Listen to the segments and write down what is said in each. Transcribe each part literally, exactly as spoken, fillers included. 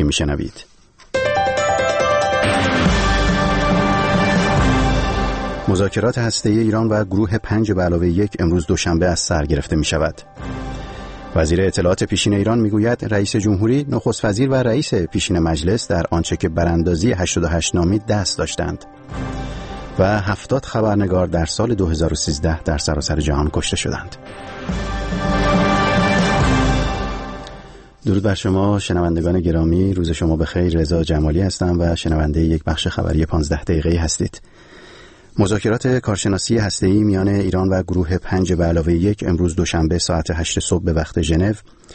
تاریخی میشنوید. مذاکرات هسته‌ای ایران و گروه پنج به علاوه یک امروز دوشنبه از سر گرفته می شود. وزیر اطلاعات پیشین ایران میگوید رئیس جمهوری، نخست وزیر و رئیس پیشین مجلس در آنچه که براندازی هشتاد و هشت نامی دست داشتند و هفتاد خبرنگار در سال دو هزار و سیزده در سراسر جهان کشته شدند. درود بر شما شنوندگان گرامی، روز شما بخیر. رضا جمالی هستم و شنونده یک بخش خبری پانزده دقیقه‌ای هستید. مذاکرات کارشناسی هسته‌ای میان ایران و گروه پنج به علاوه یک امروز دوشنبه ساعت هشت صبح به وقت ژنو،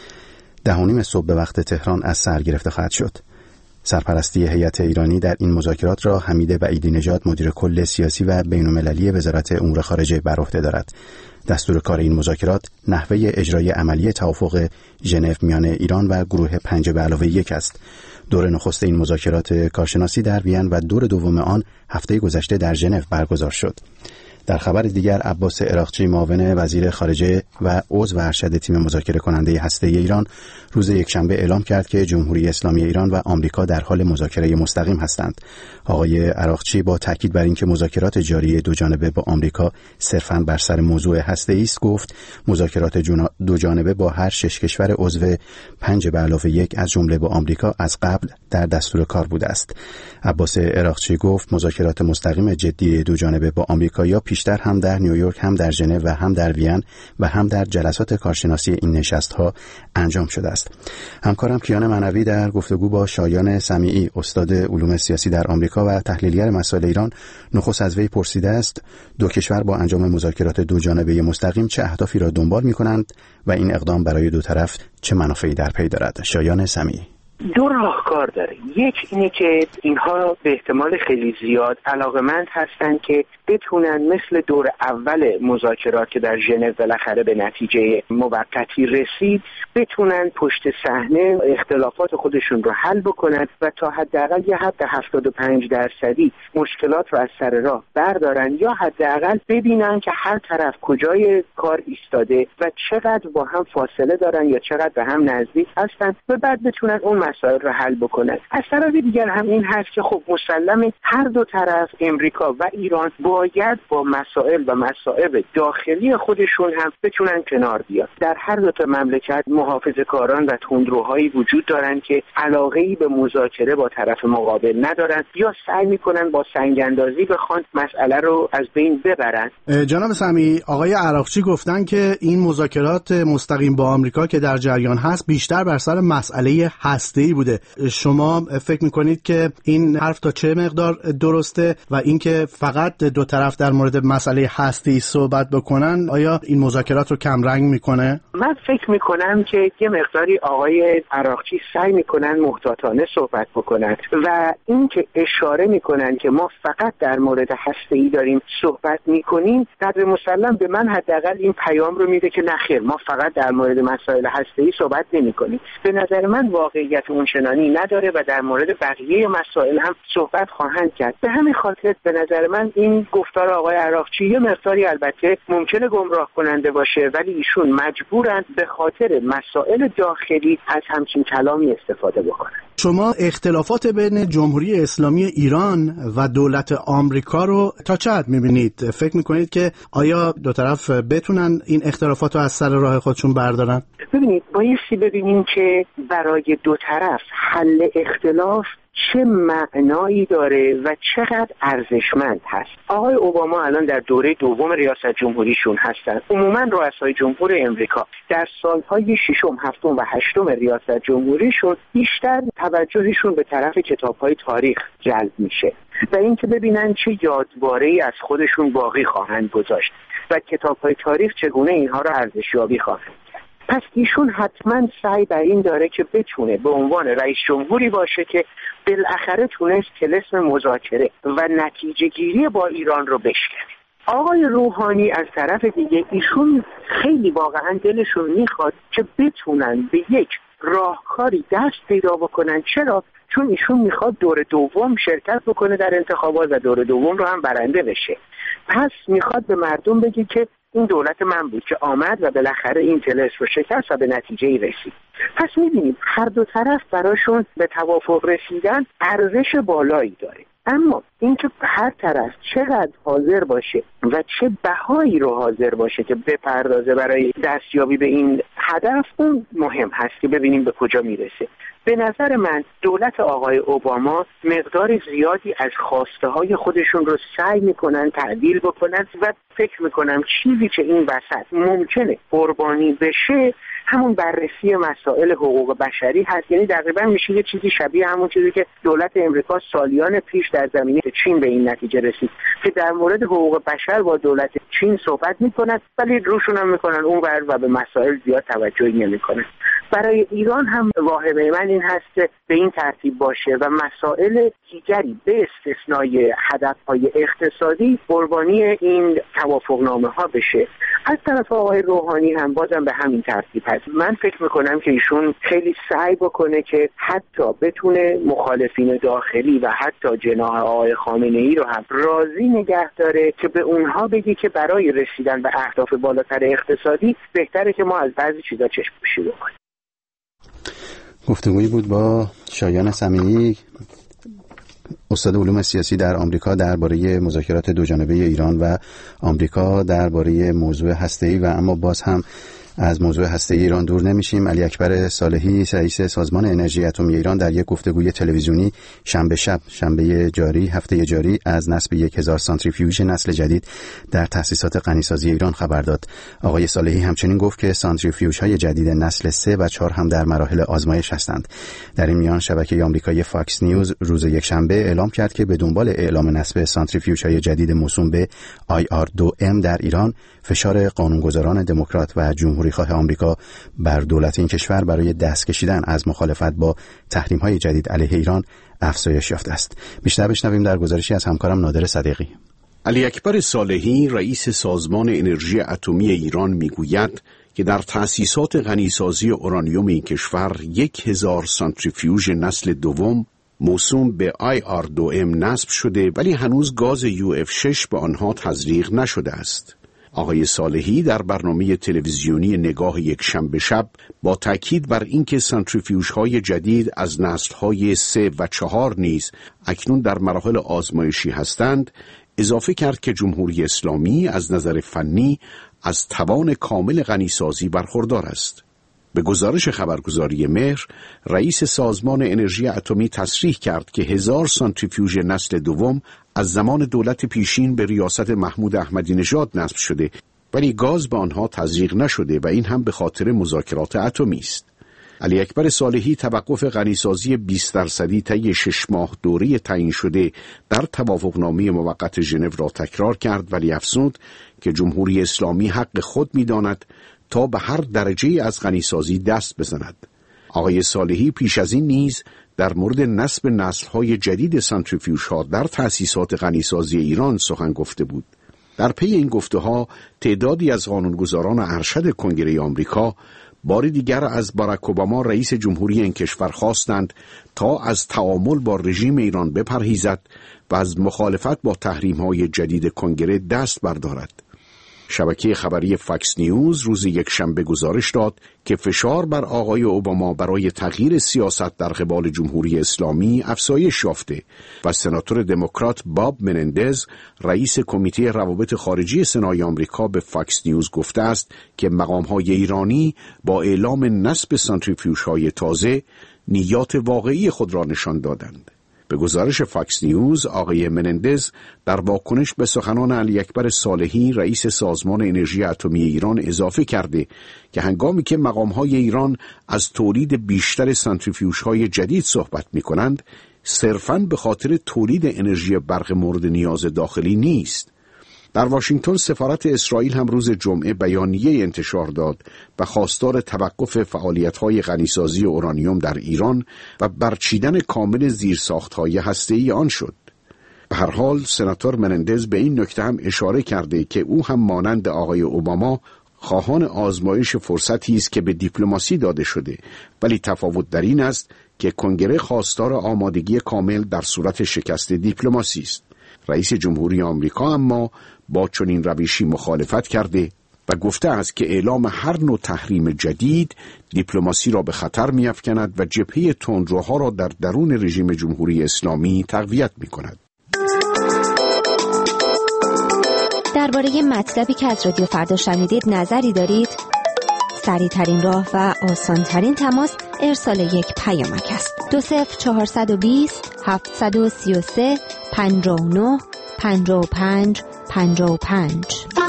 ده و نیم صبح به وقت تهران از سر گرفته خواهد شد. سرپرستی هیئت ایرانی در این مذاکرات را حمید بعیدی نژاد، مدیر کل سیاسی و بین‌المللی وزارت امور خارجه بر عهده دارد. دستور کار این مذاکرات نحوه اجرای عملی توافق ژنو میان ایران و گروه پنج به علاوه یک است. دور نخست این مذاکرات کارشناسی در وین و دور دوم آن هفته گذشته در ژنو برگزار شد. در خبر دیگر، عباس عراقچی، معاون وزیر خارجه و عضو ارشد تیم مذاکره کننده هسته‌ای ایران، روز یکشنبه اعلام کرد که جمهوری اسلامی ایران و آمریکا در حال مذاکره مستقیم هستند. آقای عراقچی با تاکید بر اینکه مذاکرات جاری دو جانبه با آمریکا صرفاً بر سر موضوع هسته‌ای است، گفت مذاکرات دو جانبه با هر شش کشور عضو پنج به علاوه یک از جمله با آمریکا از قبل در دستور کار بوده است. عباس عراقچی گفت مذاکرات مستقیم جدی دو جانبه با آمریکا یا پیشتر هم در نیویورک، هم در ژنو و هم در وین و هم در جلسات کارشناسی این نشست‌ها انجام شده است. همکارم کیان معنوی در گفتگو با شایان سمیعی، استاد علوم سیاسی در آمریکا و تحلیلگر مسائل ایران، نخست از وی پرسیده است دو کشور با انجام مذاکرات دو جانبه مستقیم چه اهدافی را دنبال می‌کنند و این اقدام برای دو طرف چه منافعی در پی دارد. شایان سمیعی: دو راهکار داره. یک اینه که اینها به احتمال خیلی زیاد علاقمند هستن که بتونن مثل دور اول مذاکرات که در ژنو بالاخره به نتیجه موقتی رسید، بتونن پشت صحنه اختلافات خودشون رو حل بکنن و تا حداقل یه حد هفتاد و پنج درصدی مشکلات رو از سر راه بردارن، یا حداقل ببینن که هر طرف کجای کار ایستاده و چقدر با هم فاصله دارن یا چقدر به هم نزدیک هستن و بعد بتونن اون مسائل رو حل بکنن. از طرف دیگر هم این هست که خب مسلمه هر دو طرف، امریکا و ایران، باید با مسائل و مصائب داخلی خودشون هم بتونن کنار بیان. در هر دو تا مملکت محافظه‌کاران و تندروهایی وجود دارن که علاقه‌ای به مذاکره با طرف مقابل ندارن یا سعی میکنن با سنگ‌اندازی بخوان مسئله رو از بین ببرن. جناب سمیعی، آقای عراقچی گفتن که این مذاکرات مستقیم با آمریکا که در جریان هست بیشتر بر سر مسئله هسته‌ای بوده. شما فکر میکنید که این حرف تا چه مقدار درسته و اینکه فقط دو طرف در مورد مسئله هسته‌ای صحبت بکنن آیا این مذاکرات رو کم رنگ میکنه؟ من فکر میکنم که یه مقداری آقای عراقچی سعی میکنن محتاطانه صحبت بکنن و اینکه اشاره میکنن که ما فقط در مورد هسته‌ای داریم صحبت میکنیم، قدر مسلم به من حداقل این پیام رو میده که نخیر، ما فقط در مورد مسائل هسته‌ای صحبت نمیکنیم. به نظر من واقعیت اون چنانی نداره و در مورد بقیه مسائل هم صحبت خواهند کرد. به همین خاطر به نظر من این گفتار آقای عراقچی یه مقداری البته ممکنه گمراه کننده باشه، ولی ایشون مجبورن به خاطر مسائل داخلی از همچین کلامی استفاده بکنن. شما اختلافات بین جمهوری اسلامی ایران و دولت آمریکا رو تا چه حد می‌بینید؟ فکر می‌کنید که آیا دو طرف بتونن این اختلافات رو از سر راه خودشون بردارن؟ ببینید، بایستی ببینیم که برای دو طرف حل اختلاف چه معنایی داره و چقدر ارزشمند هست. آقای اوباما الان در دوره دوم ریاست جمهوریشون هستند. عموما رؤسای جمهور امریکا در سالهای ششم، هفتم و هشتم ریاست جمهوریشون بیشتر توجهشون به طرف کتاب‌های تاریخ جلب میشه و اینکه ببینن چه یادواره‌ای از خودشون باقی خواهند گذاشت و کتاب‌های تاریخ چگونه اینها رو ارزشیابی خواهند کرد. پس ایشون حتما سعی بر این داره که بتونه به عنوان رئیس جمهوری باشه که بالاخره تونست طلسم مذاکره و نتیجه گیری با ایران رو بشکنه. آقای روحانی از طرف دیگه ایشون خیلی واقعا دلشون میخواد که بتونن به یک راهکاری دست پیدا بکنن. چرا؟ چون ایشون میخواد دور دوم شرکت بکنه در انتخابات و دور دوم رو هم برنده بشه. پس میخواد به مردم بگه که این دولت من بود که آمد و بالاخره این طلسم رو شکست و به نتیجه‌ای رسید. پس می‌بینیم هر دو طرف براشون به توافق رسیدن ارزش بالایی داره، اما اینکه هر طرف چقدر حاضر باشه و چه بهایی رو حاضر باشه که بپردازه برای دستیابی به این هدف، اون مهم هست که ببینیم به کجا میرسه. به نظر من دولت آقای اوباما مقدار زیادی از خواسته های خودشون رو سعی میکنن تعدیل بکنن و فکر میکنم چیزی که این وسط ممکنه قربانی بشه همون بررسی مسائل حقوق بشری هست. یعنی تقریبا میشه یه چیزی شبیه همون چیزی که دولت امریکا سالیان پیش در زمینه چین به این نتیجه رسید که در مورد حقوق بشر با دولت چین صحبت میکنن ولی روشون هم میکنن اون ور و به مسائل زیاد توجهی نمیکنن. برای ایران هم واهمه من این هست که به این ترتیب باشه و مسائل دیگری به استثنای هدفهای اقتصادی قربانی این توافقنامه ها بشه. از طرف آقای روحانی هم بازم به همین ترتیب هست. من فکر میکنم که ایشون خیلی سعی بکنه که حتی بتونه مخالفین داخلی و حتی جناح آقای خامنه ای رو هم راضی نگه داره که به اونها بگی که برای رسیدن به اهداف بالاتر اقتصادی بهتره که ما از بعضی چیزا چشم پوشی بکنیم. گفتگویی بود با شایان سمیعی، استاد علوم سیاسی در آمریکا، درباره مذاکرات دوجانبه ایران و آمریکا درباره موضوع هسته‌ای. و اما باز هم از موضوع هسته‌ای ایران دور نمیشیم. علی اکبر صالحی، رئیس سازمان انرژی اتمی ایران، در یک گفتگوی تلویزیونی شنبه شب، شنبه جاری، هفته جاری، از نصب یک هزار سانتریفیوژ نسل جدید در تأسیسات غنیسازی ایران خبر داد. آقای صالحی همچنین گفت که سانتریفیوژهای جدید نسل سه و چهار هم در مراحل آزمایش هستند. در این میان شبکه آمریکایی فاکس نیوز روز یکشنبه اعلام کرد که به دنبال اعلام نصب سانتریفیوژهای جدید موسوم به آی آر دو ام در ایران، فشار قانونگذاران دموکرات و جمهوریخواه آمریکا بر دولت این کشور برای دست کشیدن از مخالفت با تحریم‌های جدید علیه ایران افزایش یافته است. بیشتر بشنویم در گزارشی از همکارم نادر صدیقی. علی اکبر صالحی، رئیس سازمان انرژی اتمی ایران، میگوید که در تأسیسات غنیسازی اورانیوم این کشور یک هزار سانتریفیوژ نسل دوم موسوم به آی آر دو ام نصب شده، ولی هنوز گاز یو اف شش به آنها تزریق نشده است. آقای صالحی در برنامه تلویزیونی نگاه یک شنبه شب با تاکید بر اینکه سانتریفیوژهای جدید از نسل‌های سه و چهار نیز اکنون در مراحل آزمایشی هستند، اضافه کرد که جمهوری اسلامی از نظر فنی از توان کامل غنیسازی برخوردار است. به گزارش خبرگزاری مهر، رئیس سازمان انرژی اتمی تصریح کرد که هزار سانتریفیوژ نسل دوم از زمان دولت پیشین به ریاست محمود احمدی نژاد نصب شده، ولی گاز به آنها تزریق نشده و این هم به خاطر مذاکرات اتمی است. علی اکبر صالحی توقف غنیسازی بیست درصدی طی شش ماه دوره تعیین شده در توافقنامه موقت ژنو را تکرار کرد، ولی افزود که جمهوری اسلامی حق خود می‌داند تا به هر درجه از غنیسازی دست بزند. آقای صالحی پیش از این نیز در مورد نصب نسل‌های جدید سانتریفیوژها در تأسیسات غنیسازی ایران سخن گفته بود. در پی این گفته‌ها تعدادی از قانونگذاران ارشد کنگره آمریکا بار دیگر از باراک اوباما رئیس جمهوری این کشور خواستند تا از تعامل با رژیم ایران بپرهیزد و از مخالفت با تحریم‌های جدید کنگره دست بردارد. شبکه خبری فاکس نیوز روز یکشنبه گزارش داد که فشار بر آقای اوباما برای تغییر سیاست در قبال جمهوری اسلامی افزایش یافته و سناتور دموکرات باب منندز، رئیس کمیته روابط خارجی سنای آمریکا، به فاکس نیوز گفته است که مقام‌های ایرانی با اعلام نصب سانتریفیوژهای تازه نیات واقعی خود را نشان دادند. به گزارش فاکس نیوز، آقای منندز در واکنش به سخنان علی اکبر صالحی، رئیس سازمان انرژی اتمی ایران، اضافه کرده که هنگامی که مقام‌های ایران از تولید بیشتر سانتریفیوژهای جدید صحبت می‌کنند، صرفاً به خاطر تولید انرژی برق مورد نیاز داخلی نیست. در واشنگتن سفارت اسرائیل هم روز جمعه بیانیه انتشار داد و خواستار توقف فعالیت‌های غنیسازی اورانیوم در ایران و برچیدن کامل زیرساخت‌های هسته‌ای آن شد. به هر حال سناتور منندز به این نکته هم اشاره کرده که او هم مانند آقای اوباما خواهان آزمایش فرصتی است که به دیپلماسی داده شده، ولی تفاوت در این است که کنگره خواستار آمادگی کامل در صورت شکست دیپلماسی است. رئیس جمهوری آمریکا اما با چنین روشی مخالفت کرده و گفته است که اعلام هر نوع تحریم جدید دیپلماسی را به خطر می‌افکند و جبهه تندروها را در درون رژیم جمهوری اسلامی تقویت می‌کند. درباره مطلبی که از رادیو فردا شنیدید نظری دارید؟ سریع‌ترین راه و آسان‌ترین تماس ارسال یک پیامک است. دو صفر چهارصد و بیست هفتصد و سی و سه پنجاه و نه پنجاه و پنج پنجاه و پنج.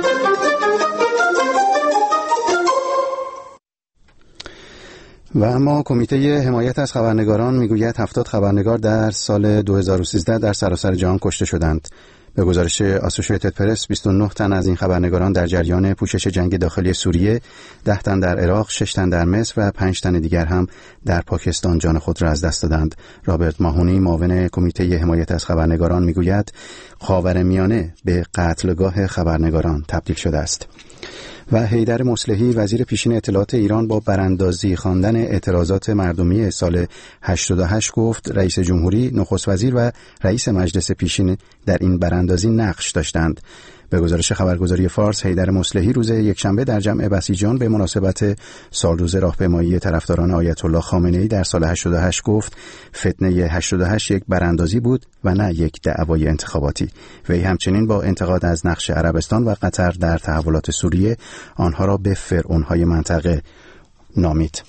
و اما کمیته حمایت از خبرنگاران میگوید هفتاد خبرنگار در سال دو هزار و سیزده در سراسر جهان کشته شدند. به گزارش آسوشییتد پرس بیست و نه تن از این خبرنگاران در جریان پوشش جنگ داخلی سوریه، ده تن در عراق، شش تن در مصر و پنج تن دیگر هم در پاکستان جان خود را از دست دادند. رابرت ماهونی معاون کمیته حمایت از خبرنگاران میگوید خاورمیانه به قتلگاه خبرنگاران تبدیل شده است. و حیدر مصلحی وزیر پیشین اطلاعات ایران با براندازی خواندن اعتراضات مردمی سال هشتاد و هشت گفت رئیس جمهوری، نخست وزیر و رئیس مجلس پیشین در این براندازی نقش داشتند. به گزارش خبرگزاری فارس، حیدر مصلحی روز یکشنبه در جمع بسیجان به مناسبت سالروز راهپیمایی طرفداران آیت الله خامنه‌ای در سال هشتاد و هشت گفت فتنه هشتاد و هشت یک براندازی بود و نه یک دعوای انتخاباتی. وی همچنین با انتقاد از نقش عربستان و قطر در تحولات سوریه آنها را به فرعون‌های منطقه نامید.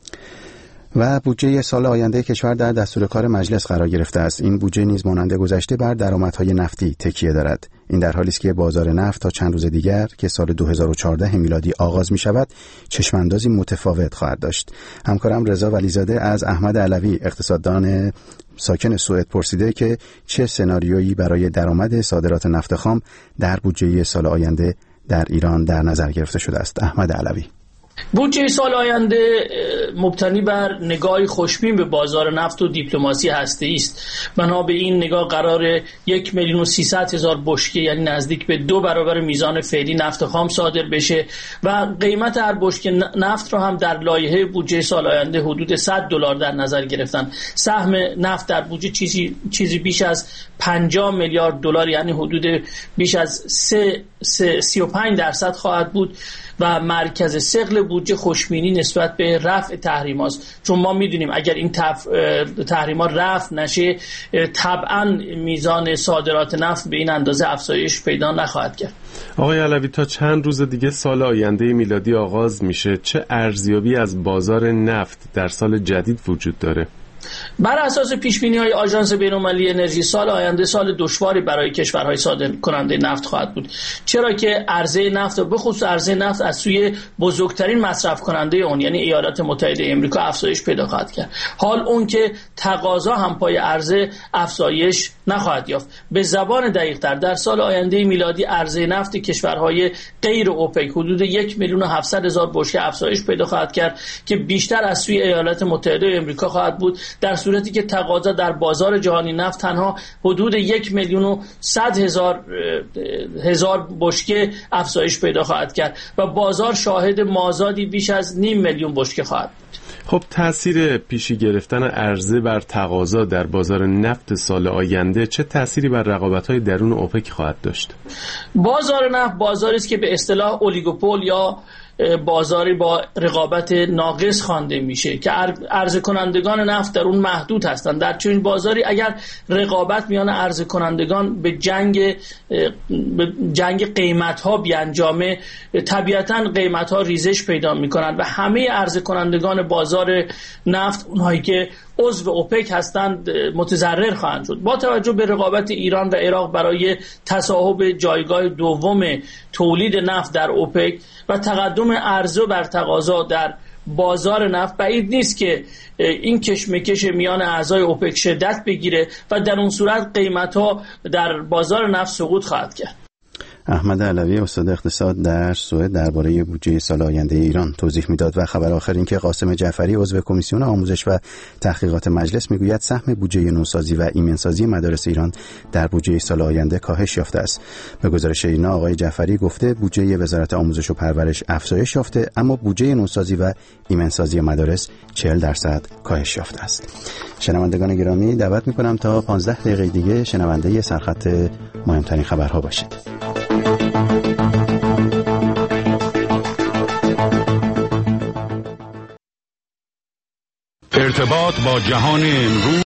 و بودجه سال آینده کشور در دستور کار مجلس قرار گرفته است. این بودجه نیز مانند گذشته بر درآمدهای نفتی تکیه دارد. این در حالی است که بازار نفت تا چند روز دیگر که سال دو هزار و چهارده میلادی آغاز می شود چشماندازی متفاوت خواهد داشت. همکارم رضا ولیزاده از احمد علوی اقتصاددان ساکن سوئد پرسیده که چه سناریویی برای درآمد صادرات نفت خام در بودجه سال آینده در ایران در نظر گرفته شده است. احمد علوی: بودجه سال آینده مبتنی بر نگاهی خوشبین به بازار نفت و دیپلماسی هسته‌ای است. بنا به این نگاه قرار یک میلیون و سیصد هزار بشکه، یعنی نزدیک به دو برابر میزان فعلی نفت خام صادر بشه و قیمت هر بشکه نفت را هم در لایحه بودجه سال آینده حدود صد دلار در نظر گرفتن. سهم نفت در بودجه چیزی چیزی بیش از پنجاه میلیارد دلار، یعنی حدود بیش از سی و پنج درصد خواهد بود و مرکز ثقل بودجه خوشبینی نسبت به رفع تحریم هاست. چون ما میدونیم اگر این تحریم ها رفع نشه طبعا میزان صادرات نفت به این اندازه افزایش پیدا نخواهد کرد. آقای علوی، تا چند روز دیگه سال آینده میلادی آغاز میشه. چه ارزیابی از بازار نفت در سال جدید وجود داره؟ بر اساس پیشبینی‌های آژانس بین‌المللی انرژی سال آینده سال دشواری برای کشورهای صادر کننده نفت خواهد بود، چرا که عرضه نفت و به خصوص عرضه نفت از سوی بزرگترین مصرف کننده اون یعنی ایالات متحده آمریکا افزایش پیدا خواهد کرد، حال اون که تقاضا هم پای عرضه افزایش نخواهد یافت. به زبان دقیق‌تر در سال آینده میلادی عرضه نفت کشورهای غیر اوپک حدود یک میلیون و هفتصد هزار بشکه افزایش پیدا خواهد کرد که بیشتر از سوی ایالات متحده آمریکا خواهد بود، در صورتی که تقاضا در بازار جهانی نفت تنها حدود یک میلیون و صد هزار هزار بشکه افزایش پیدا خواهد کرد و بازار شاهد مازادی بیش از نیم میلیون بشکه خواهد بود. خب تأثیر پیشی گرفتن عرضه بر تقاضا در بازار نفت سال آینده چه تأثیری بر رقابت‌های درون اوپک خواهد داشت؟ بازار نفت بازاری است که به اصطلاح اولیگوپول یا بازاری با رقابت ناقص خوانده میشه که عرضه کنندگان نفت در اون محدود هستند. در چنین بازاری اگر رقابت میان عرضه کنندگان به جنگ به جنگ قیمت ها بیانجامه، طبیعتاً قیمت ها ریزش پیدا میکنند و همه عرضه کنندگان بازار نفت، اونهایی که عضو اوپک هستند، متضرر خواهند شد. با توجه به رقابت ایران و عراق برای تصاحب جایگاه دوم تولید نفت در اوپک و تقدم عرضه بر تقاضا در بازار نفت، بعید نیست که این کشمکش میان اعضای اوپک شدت بگیره و در اون صورت قیمت‌ها در بازار نفت سقوط خواهد کرد. احمد علوی استاد اقتصاد در سوئد درباره بودجه سال آینده ایران توضیح میداد. و خبر آخر این که قاسم جعفری عضو کمیسیون آموزش و تحقیقات مجلس میگوید سهم بودجه نوسازی و ایمنسازی مدارس ایران در بودجه سال آینده کاهش یافته است. به گزارش اینا آقای جعفری گفته بودجه وزارت آموزش و پرورش افزایش یافته، اما بودجه نوسازی و ایمنسازی مدارس چهل درصد کاهش یافته است. شنوندگان گرامی، دعوت میکنم تا پانزده دقیقه دیگه شنونده سرخط مهمترین خبرها باشید. ارتباط با جهان امروز